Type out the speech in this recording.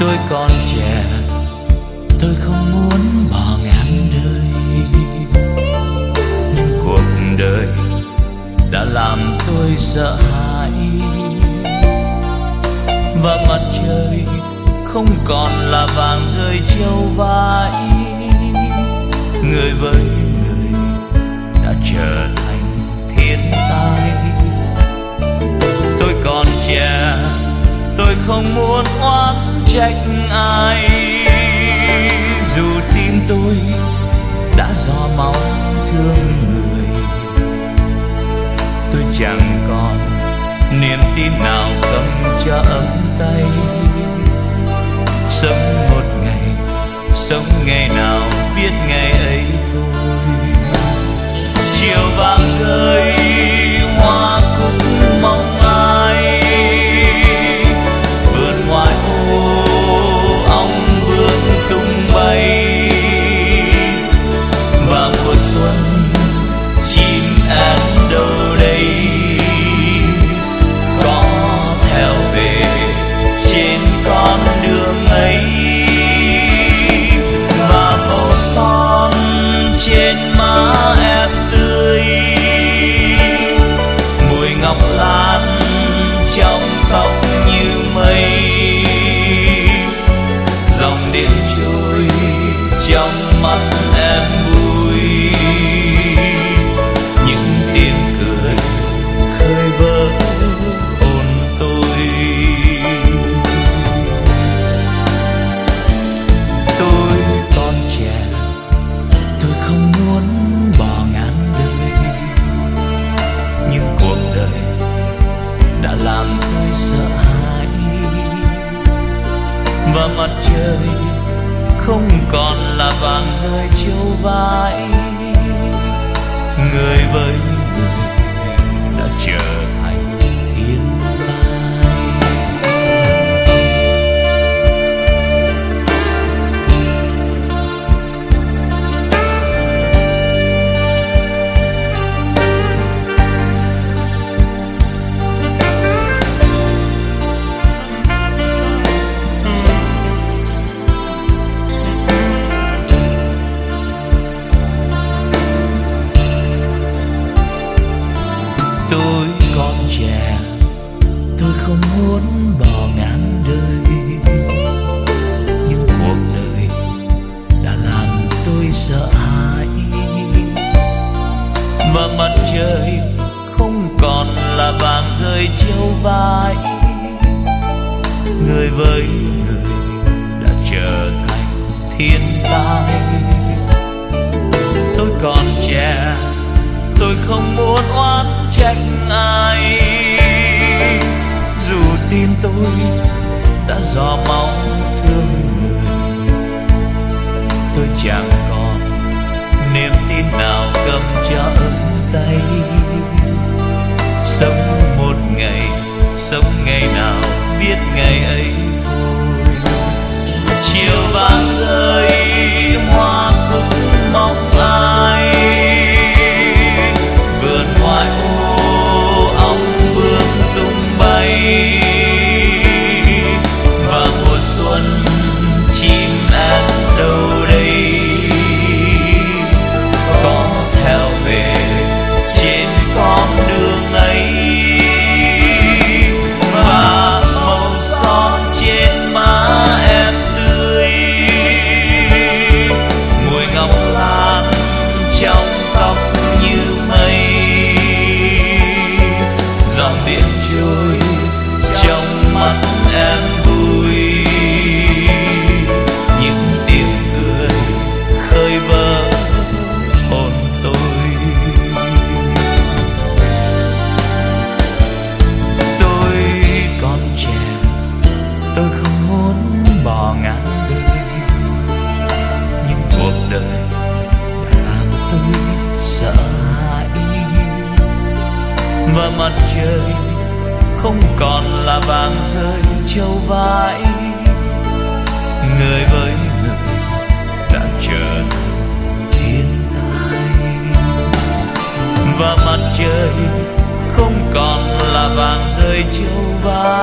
Tôi còn trẻ, tôi không muốn bỏ ngang đời, nhưng cuộc đời đã làm tôi sợ hãi. Và mặt trời không còn là vàng rơi chiếu vai, người với người đã trở thành thiên tai. Tôi còn trẻ, tôi không muốn oán trách ai, dù tim tôi đã do máu thương người. Tôi chẳng còn niềm tin nào cầm cho ấm tay, sống một ngày, sống ngày nào biết ngày ấy thôi. Chiều vàng rơi hoa cúc mong ai, vườn ngoài ô ong bướm tung bay. Và mùa xuân chim én đâu đây, có theo về trên con đường ấy. Và màu son trên má em tươi, mùi ngọc lan trong tóc như mây. Dòng điện trôi trong mắt em vui, những tiếng cười khơi vỡ hồn tôi. Tôi còn trẻ, tôi không muốn bỏ ngang đời, nhưng cuộc đời đã làm tôi sợ hãi. Và mặt trời không còn là vàng rơi chiếu vai, người với người đã trở thành thiên tai. Tôi còn trẻ, tôi không muốn bỏ ngang đời, nhưng cuộc đời đã làm tôi sợ hãi. Và mặt trời không còn là vàng rơi chiếu vai, người với người đã trở thành thiên tai. Tôi còn trẻ, tôi không muốn oán trách ai, dù tim tôi đã do máu thương người. Tôi chẳng còn niềm tin nào cầm cho ấm tay, sống một ngày, sống ngày nào biết ngày ấy thôi. Chiều vàng rơi hoa cúc mong ai, vườn ngoài ô ong bướm tung bay. Và mùa xuân chim én đâu đây, có theo về trên con đường ấy. Và màu son trên má em tươi, mùi ngọc lan trong tóc như mây. Dòng điện trôi trong mắt em vui, những tiếng cười khơi vỡ hồn tôi. Tôi còn trẻ, tôi không muốn bỏ ngang đời, nhưng cuộc đời đã làm tôi sợ hãi. Và mặt trời không còn là vàng rơi châu vai, người với người đã trở thành thiên tai. Và mặt trời không còn là vàng rơi châu vai,